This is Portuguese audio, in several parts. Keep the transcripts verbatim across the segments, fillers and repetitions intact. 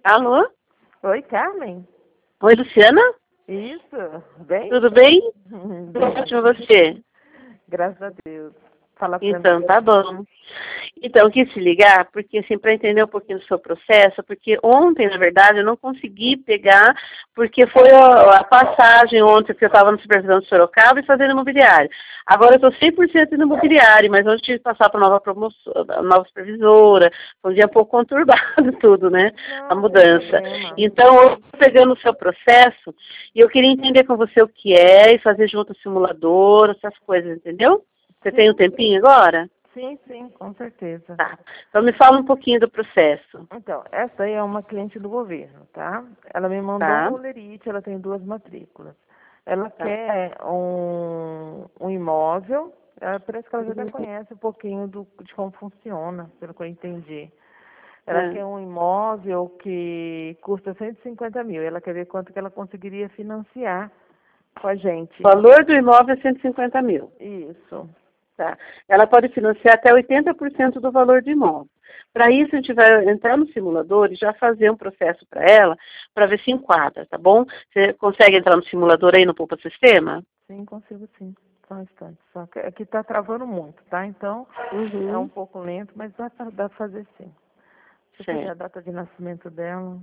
Alô? Oi, Carmen. Oi, Luciana? Isso, bem? Tudo bem? Tudo Bem, ótimo, você? graças a Deus. Fala pra Então, mim. tá bom. Então, eu quis te ligar, porque assim, para entender um pouquinho do seu processo, porque ontem, na verdade, eu não consegui pegar, porque foi a, a passagem ontem que eu estava no supervisão de Sorocaba e fazendo imobiliário. Agora eu estou cem por cento no imobiliário, mas hoje eu tive que passar para nova promoção, nova supervisora, foi um dia um pouco conturbado tudo, né? A Não, sem mudança. problema. Então, eu estou pegando o seu processo e eu queria entender com você o que é e fazer junto o simulador, essas coisas, entendeu? Você tem um Sim, tempinho agora? sim, sim, com certeza. Tá. Então me fala um pouquinho do processo. Então, essa aí é uma cliente do governo, tá? Ela me mandou Tá, um olerite, ela tem duas matrículas. Ela tá. quer um, um imóvel, ela, parece que ela já até Uhum. conhece um pouquinho do, de como funciona, pelo que eu entendi. Ela É. quer um imóvel que custa cento e cinquenta mil. Ela quer ver quanto que ela conseguiria financiar com a gente. O valor do imóvel é cento e cinquenta mil. Isso. Tá. Ela pode financiar até oitenta por cento do valor do imóvel. Para isso, a gente vai entrar no simulador e já fazer um processo para ela, para ver se enquadra, tá bom? Você consegue entrar no simulador aí no Poupa Sistema? Sim, consigo sim. Só um instante. Só que aqui está travando muito, tá? Então, é um Uhum. pouco lento, mas dá para dá pra fazer sim. Deixa eu pegar a Certo. data de nascimento dela.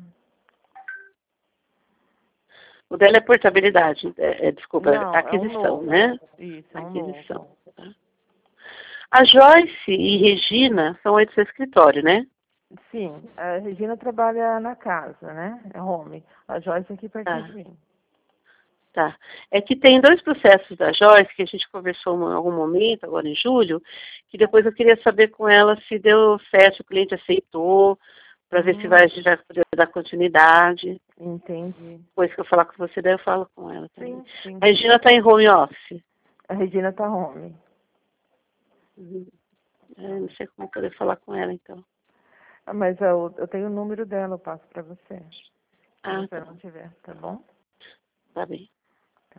O dela é portabilidade, é, é, desculpa, Não, é um aquisição, novo. né? Isso, é um Aquisição. novo. Tá? A Joyce e Regina são aí do seu escritório, né? Sim, a Regina trabalha na casa, né? É home. A Joyce é aqui pertinho Tá. de mim. Tá. É que tem dois processos da Joyce que a gente conversou em algum momento, agora em julho, que depois eu queria saber com ela se deu certo, se o cliente aceitou, para ver se vai, Hum, a gente vai poder dar continuidade. entendi. Depois que eu falar com você, daí eu falo com ela também. Sim, sim. A Regina está em home office. A Regina tá home. Uhum. É, não sei como poder falar com ela, então. Ah, mas eu, eu tenho o número dela, eu passo para você. Se Ah, você tá. não tiver, tá bom? Tá bem. Tá.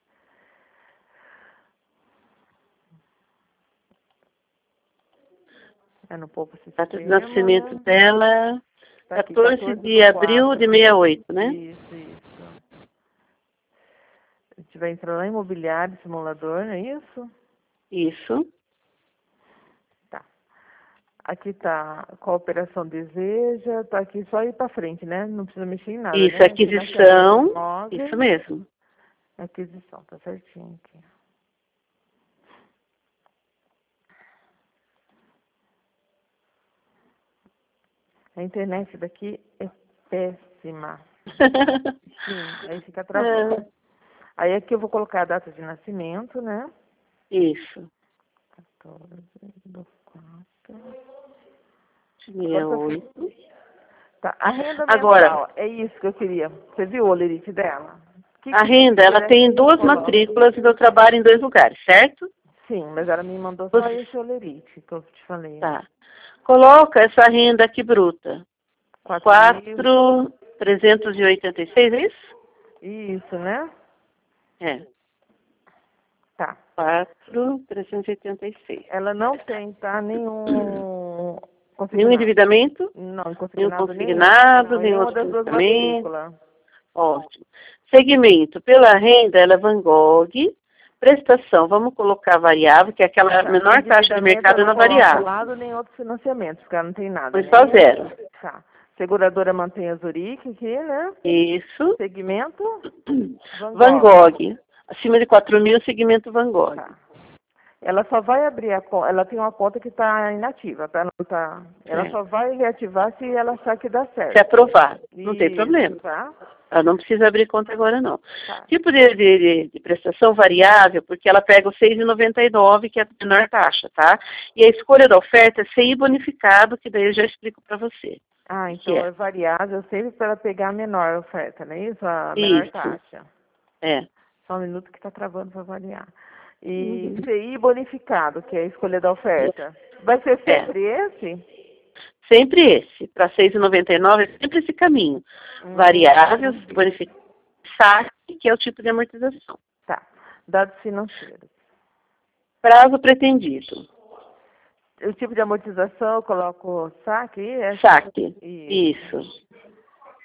É no Pouco Data de Sistema, nascimento né? dela, Tá aqui, quatorze quatorze de do abril de quatro. sessenta e oito, né? Isso, isso. A gente vai entrar lá em imobiliário, simulador, não é isso? Isso. Tá. Aqui tá cooperação deseja, tá aqui só ir para frente, né? Não precisa mexer em nada, Isso, né? Financiamento de aquisição. Isso imóveis, mesmo. aquisição, tá certinho aqui. A internet daqui é péssima. Sim, aí fica travando. É, Aí aqui eu vou colocar a data de nascimento, né? isso. quatorze do quatro. sessenta e Agora que eu fiz. oito. Tá, a renda Agora, mensal, é isso que eu queria. Você viu o olerite dela? O que, a que se renda, ela tivesse tem aí eu duas coloco? matrículas e eu trabalho em dois lugares, certo? Sim, mas ela me mandou só Você, esse olerite que eu te falei. tá. Coloca essa renda aqui bruta. Quatro mil. quatro mil trezentos e oitenta e seis, é isso? Isso, né? É. Tá. quatro mil trezentos e oitenta e seis. Ela não tem, tá? Nenhum Nenhum consignado. endividamento, Não, nenhum consignado nenhum. consignado, Não, em nenhum nenhuma outro das duas financiamento. matrículas. Ótimo. Segmento, pela renda, ela é Van Gogh. Prestação, vamos colocar variável, que é aquela Tá. menor taxa de Endividamento mercado eu não na coloco variável. lado nem outros financiamentos, porque ela não tem nada, Foi né? só zero. Tá. Seguradora mantém a Zurique aqui, né? Isso. Segmento Van Van Gogh. Gogh. Acima de quatro mil, segmento Van Gogh. Tá. Ela só vai abrir a conta, ela tem uma conta que está inativa, tá? Não tá, ela Certo. só vai reativar se ela achar que dá Se certo. aprovar, não tem Isso, problema. tá? Ela não precisa abrir conta agora, não. Tá. Tipo de, de, de prestação variável, porque ela pega o seis vírgula noventa e nove, que é a menor taxa, tá? E a escolha da oferta é C I bonificado, que daí eu já explico para você Ah, o que então é. é variável sempre para ela pegar a menor oferta, não é isso? A menor Isso, taxa. é. Só um minuto que está travando para variar. E Uhum. C I bonificado, que é a escolha da oferta. Vai ser É. sempre esse? Sempre esse. Para seis vírgula noventa e nove é sempre esse caminho. Variável, Hum, bonificado, saque, que é o tipo de amortização. tá. Dados financeiros. Prazo pretendido. O tipo de amortização eu coloco saque, é? Saque. Isso. Isso.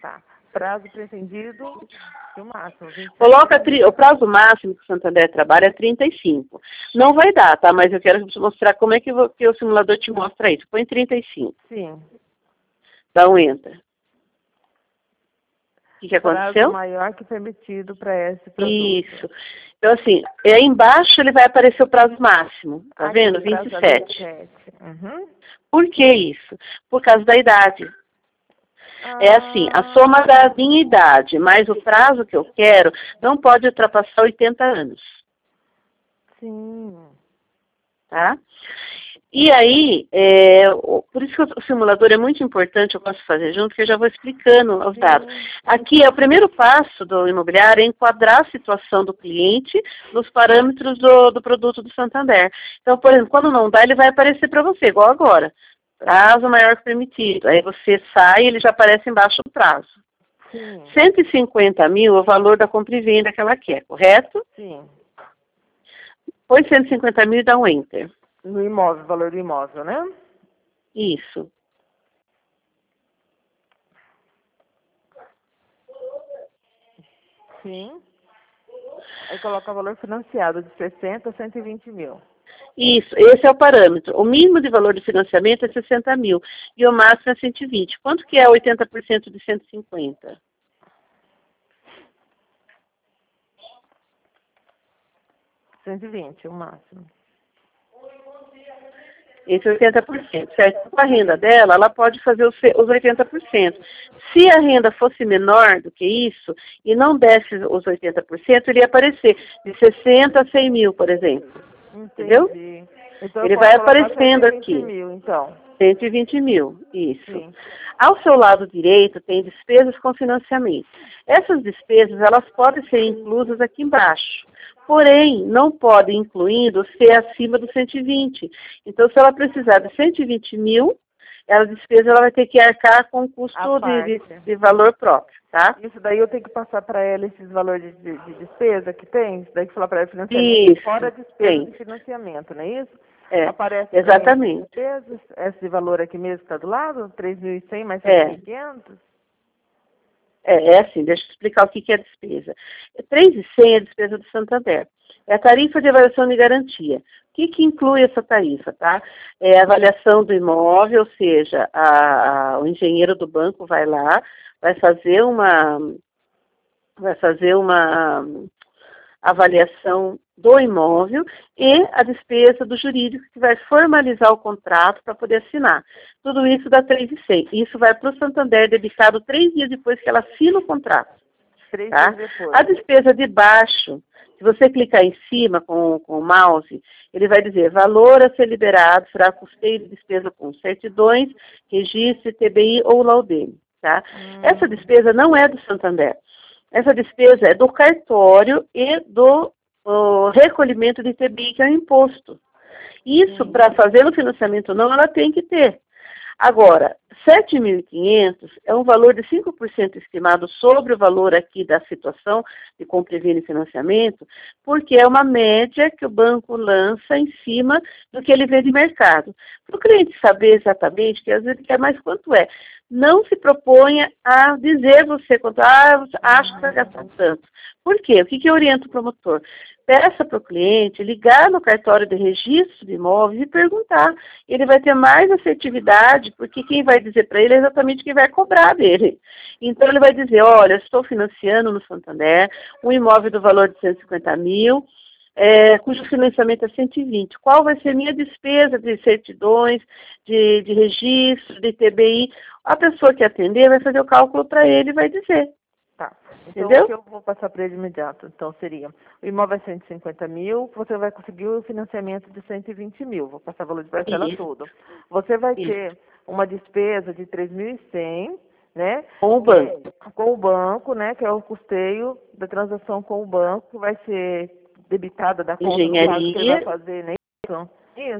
Prazo pretendido, o máximo. Coloca tri, o prazo máximo que o Santander trabalha é trinta e cinco. Não vai dar, tá? Mas eu quero te mostrar como é que, vou, que o simulador te mostra isso. Põe trinta e cinco. Sim. Dá um enter. O que, que aconteceu? Prazo maior que permitido para esse produto. Isso. Então, assim, aí embaixo ele vai aparecer o prazo máximo. Tá Aqui, vendo? vinte e sete. vinte e sete. Uhum. Por que isso? Por causa da idade. Ah. É assim, a soma da minha idade mais o prazo que eu quero não pode ultrapassar oitenta anos. Sim. Tá? E aí, é, por isso que o simulador é muito importante, eu posso fazer junto, que eu já vou explicando os dados. Aqui é o primeiro passo do imobiliário, é enquadrar a situação do cliente nos parâmetros do, do produto do Santander. Então, por exemplo, quando não dá, ele vai aparecer para você, igual agora. Prazo maior que permitido. Aí você sai e ele já aparece embaixo do prazo. Sim. cento e cinquenta mil é o valor da compra e venda que ela quer, correto? Sim. Põe cento e cinquenta mil e dá um enter. No imóvel, valor do imóvel, né? Isso. Sim. Aí coloca valor financiado de sessenta a cento e vinte mil. Isso, esse é o parâmetro. O mínimo de valor de financiamento é sessenta mil e o máximo é cento e vinte. Quanto que é oitenta por cento de cento e cinquenta? cento e vinte, o máximo. Esse é oitenta por cento, certo? Com a renda dela, ela pode fazer os oitenta por cento. Se a renda fosse menor do que isso, e não desse os oitenta por cento, ele ia aparecer de sessenta a cem mil, por exemplo. Entendi. Entendeu? Então, ele vai aparecendo cento e vinte aqui. Mil, então. cento e vinte mil, isso. Sim. Ao seu lado direito tem despesas com financiamento. Essas despesas, elas podem ser inclusas aqui embaixo. Porém, não podem, incluindo, ser acima dos cento e vinte. Então, se ela precisar de cento e vinte mil, ela despesa ela vai ter que arcar com o custo de, de, de valor próprio, tá? Isso daí eu tenho que passar para ela esses valores de, de, de despesa que tem? Isso daí que falar para ela financiamento Isso, fora despesa tem. de financiamento, não é isso? É, aparece exatamente. Despesas, esse valor aqui mesmo que está do lado, três mil e cem mais É. sete mil e quinhentos? É, é assim, deixa eu explicar o que, que é despesa. três mil e cem é a despesa do Santander. É a tarifa de avaliação de garantia. O que, que inclui essa tarifa, tá? É a avaliação do imóvel, ou seja, a, a, o engenheiro do banco vai lá, vai fazer uma, vai fazer uma avaliação do imóvel e a despesa do jurídico que vai formalizar o contrato para poder assinar. Tudo isso dá três mil e cem. Isso vai para o Santander debitado três dias depois que ela assina o contrato. Três tá? dias depois. A despesa de baixo, se você clicar em cima com, com o mouse, ele vai dizer valor a ser liberado será custeio de despesa com certidões, registro, T B I ou laudeme. Tá? Hum. Essa despesa não é do Santander. Essa despesa é do cartório e do o, recolhimento de T B I, que é o imposto. Isso, para fazer o financiamento ou não, ela tem que ter. Agora, sete mil e quinhentos é um valor de cinco por cento estimado sobre o valor aqui da situação de compra e venda e financiamento, porque é uma média que o banco lança em cima do que ele vê de mercado. Para o cliente saber exatamente, que às vezes quer mais quanto é, não se proponha a dizer você quanto, ah, acho que vai gastar tanto. Por quê? O que, que eu oriento o promotor? Peça para o cliente ligar no cartório de registro de imóveis e perguntar. Ele vai ter mais assertividade, porque quem vai dizer para ele é exatamente quem vai cobrar dele. Então, ele vai dizer, olha, estou financiando no Santander um imóvel do valor de cento e cinquenta mil, é, cujo financiamento é cento e vinte. Qual vai ser a minha despesa de certidões, de, de registro, de T B I? A pessoa que atender vai fazer o cálculo para ele e vai dizer. Tá. Então, entendeu? O que eu vou passar para ele imediato, então, seria, o imóvel é cento e cinquenta mil, você vai conseguir o financiamento de cento e vinte mil, vou passar o valor de parcela Isso. tudo. Você vai Isso. ter uma despesa de três mil e cem, né? Com o banco. É, com o banco, né? Que é o custeio da transação com o banco, que vai ser debitada da conta do caso que ele vai Engenharia. fazer, né? Isso. Isso.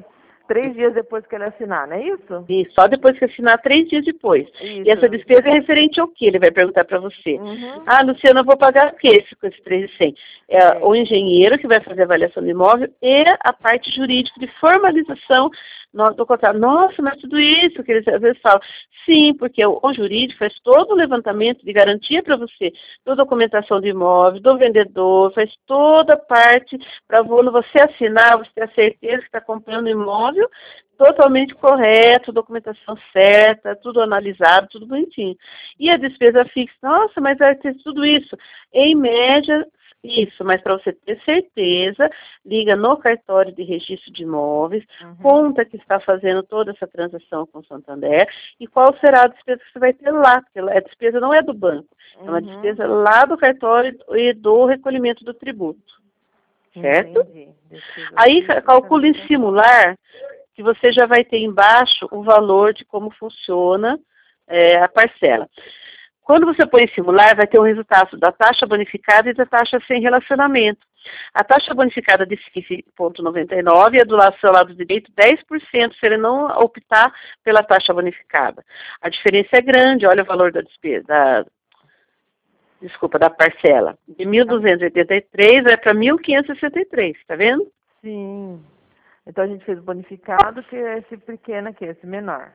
três dias depois que ele assinar, não é isso? E só depois que assinar, três dias depois. Isso. E essa despesa é referente ao quê? Ele vai perguntar para você. Uhum. Ah, Luciana, eu vou pagar o quê com esses três mil e cem? É, É. o engenheiro que vai fazer a avaliação do imóvel e a parte jurídica de formalização no- do contrato. Nossa, mas tudo isso que eles às vezes falam. Sim, porque o, o jurídico faz todo o levantamento de garantia para você, toda a documentação do imóvel, do vendedor, faz toda a parte para quando você assinar, você ter a certeza que está comprando o imóvel totalmente correto, documentação certa, tudo analisado, tudo bonitinho. E a despesa fixa, nossa, mas vai ter tudo isso. Em média, isso, mas para você ter certeza, liga no cartório de registro de imóveis, Uhum. conta que está fazendo toda essa transação com o Santander e qual será a despesa que você vai ter lá, porque a despesa não é do banco, é uma Uhum. despesa lá do cartório e do recolhimento do tributo. Certo? Entendi. Despesa Aí fixa, calcula em cartão. simular que você já vai ter embaixo o valor de como funciona é, a parcela. Quando você põe em simular, vai ter o resultado da taxa bonificada e da taxa sem relacionamento. A taxa bonificada de cinco vírgula noventa e nove e a do lado, seu lado direito dez por cento se ele não optar pela taxa bonificada. A diferença é grande, olha o valor da despesa, da, desculpa, da parcela. De mil duzentos e oitenta e três vai para mil quinhentos e sessenta e três, tá vendo? Sim. Então a gente fez o bonificado, que é esse pequeno aqui, esse menor.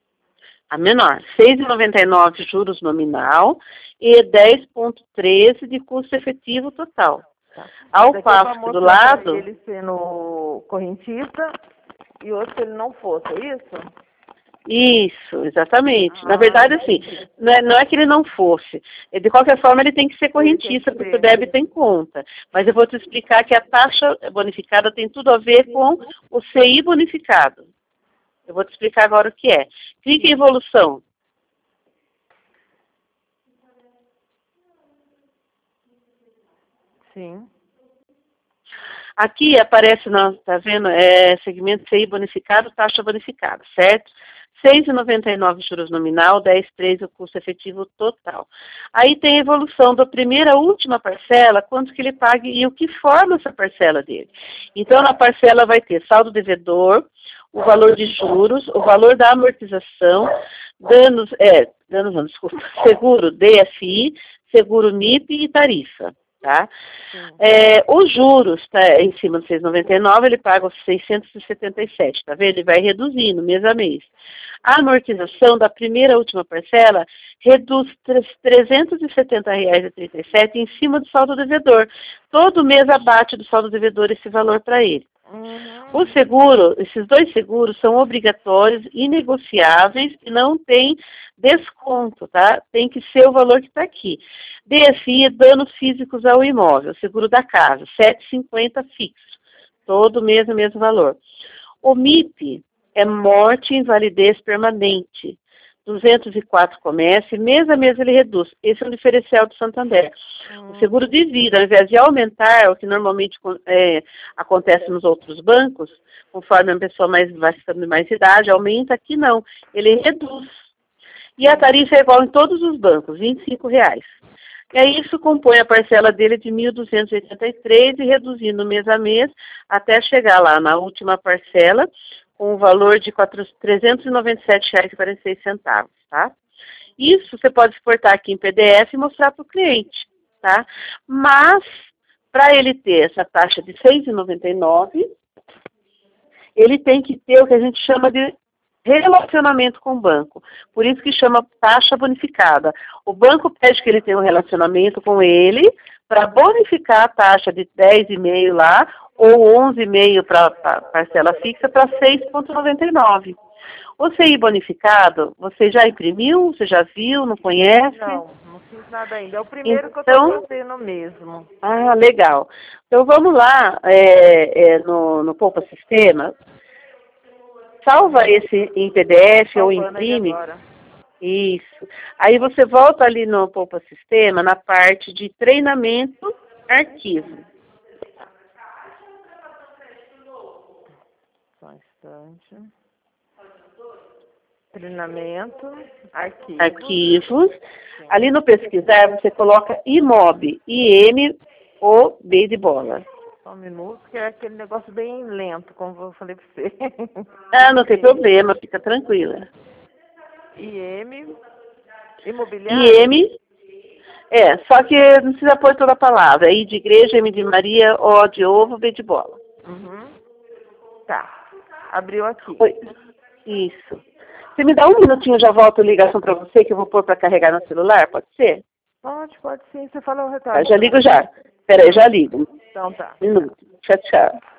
A menor, seis vírgula noventa e nove juros nominal e dez vírgula treze de custo efetivo total. Tá. Ao Isso aqui é pra passo do mostrar pra lado, ele sendo correntista e outro se ele não fosse, é isso? isso, exatamente. Na Ah, verdade, assim, não é, não é que ele não fosse. De qualquer forma, ele tem que ser correntista, Ele tem que porque o ser. débito tem conta. Mas eu vou te explicar que a taxa bonificada tem tudo a ver com o C I bonificado. Eu vou te explicar agora o que é. Clique em evolução. Sim. Aqui aparece, está vendo, é segmento C I bonificado, taxa bonificada, certo? seis vírgula noventa e nove juros nominal, dez vírgula treze o custo efetivo total. Aí tem a evolução da primeira à última parcela, quanto que ele paga e o que forma essa parcela dele. Então, na parcela vai ter saldo devedor, o valor de juros, o valor da amortização, danos, é, danos não, desculpa, seguro D F I, seguro N I P e tarifa. Tá? É, os juros, tá, em cima do seiscentos e noventa e nove, ele paga os seiscentos e setenta e sete, tá vendo? Ele vai reduzindo mês a mês. A amortização da primeira à última parcela reduz trezentos e setenta reais e trinta e sete em cima do saldo devedor. Todo mês abate do saldo devedor esse valor para ele. Uhum. O seguro, esses dois seguros são obrigatórios, inegociáveis e não tem desconto, tá? Tem que ser o valor que está aqui. D F I é danos físicos ao imóvel, seguro da casa, setecentos e cinquenta fixo, todo mês o mesmo valor. O M I P é morte e invalidez permanente, duzentos e quatro começa e mês a mês ele reduz. Esse é o diferencial do Santander. Uhum. O seguro de vida, ao invés de aumentar, o que normalmente é, acontece nos outros bancos, conforme a pessoa mais, vai ficando de mais idade, aumenta, aqui não, ele reduz. E a tarifa é igual em todos os bancos, vinte e cinco reais. E aí isso compõe a parcela dele de mil duzentos e oitenta e três e reduzindo mês a mês até chegar lá na última parcela com o valor de trezentos e noventa e sete reais e quarenta e seis centavos, tá? Isso você pode exportar aqui em P D F e mostrar para o cliente, tá? Mas, para ele ter essa taxa de seis reais e noventa e nove centavos, ele tem que ter o que a gente chama de relacionamento com o banco. Por isso que chama taxa bonificada. O banco pede que ele tenha um relacionamento com ele para bonificar a taxa de dez vírgula cinco lá ou onze vírgula cinco para parcela fixa para seis vírgula noventa e nove. O C I bonificado, você já imprimiu? Você já viu? Não conhece? Não, não fiz nada ainda. É o primeiro Então, que eu estou fazendo mesmo. Ah, legal. Então vamos lá é, é, no, no Poupa Sistema. Salva esse em P D F ou imprime. Isso. Aí você volta ali no Poupa Sistema, na parte de treinamento, arquivo. Só um instante. Treinamento, arquivo. Arquivos. Ali no pesquisar, você coloca I M O B, I M O B de bola. Só um minuto, que é aquele negócio bem lento, como eu falei para você. Ah, não tem problema, fica tranquila. I M, imobiliário? I M, é, só que não precisa pôr toda a palavra. I de igreja, M de Maria, O de ovo, B de bola. Uhum. Tá, abriu aqui. Oi. Isso. Você me dá um minutinho, eu já volto a ligação para você, que eu vou pôr para carregar no celular, pode ser? Pode, pode sim, você falou o Tá, retorno. já ligo já. Espera aí, já ligo. Então tá. Um minuto. Tchau, tchau.